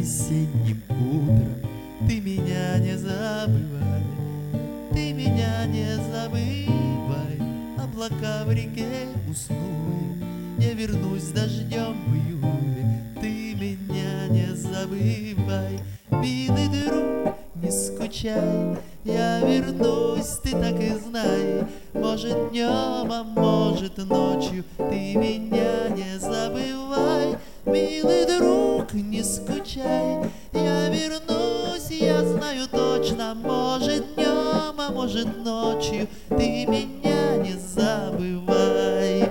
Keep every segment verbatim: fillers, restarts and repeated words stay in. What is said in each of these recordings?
весенним утром. Ты меня не забывай, ты меня не забывай. Облака в реке уснули, я вернусь дождем в июле. Ты меня не забывай, милый друг, не скучай. Я вернусь, ты так и знай. Может днем, а может ночью. Ты меня не забывай, милый друг, не скучай. Я вернусь, я знаю точно. Может днем, а может ночью. Ты меня не забывай.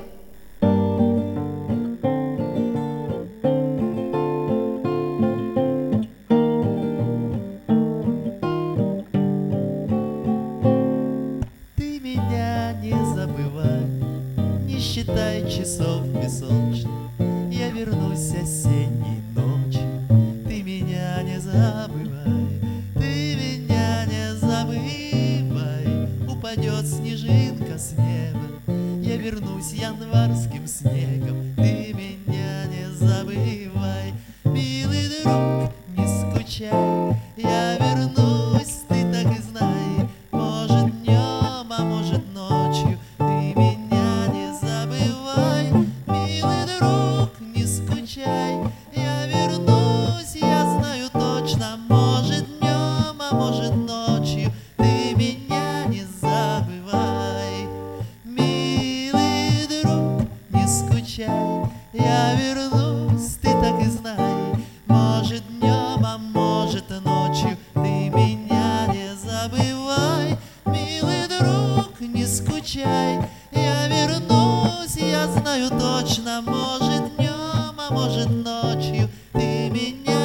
Ты меня не забывай, не считай часов песочных. Я вернусь осенней ночью. Ты меня не забывай, ты меня не забывай. Упадет снежинка с неба, я вернусь январским снегом. Ты меня не забывай, милый друг, не скучай. Я вернусь, ты так и знай. Может днем, а может ночью. Ты меня не забывай, милый друг, не скучай. Я вернусь, я знаю точно. Может днем, а может ночью. Ты меня не забывай, милый друг, не скучай. Я вернусь, ты так и знай. Может днем, а может ночью. Ты меня не забывай, милый друг, не скучай. Я вернусь, я знаю точно. Может днем, а может ночью. Ты меня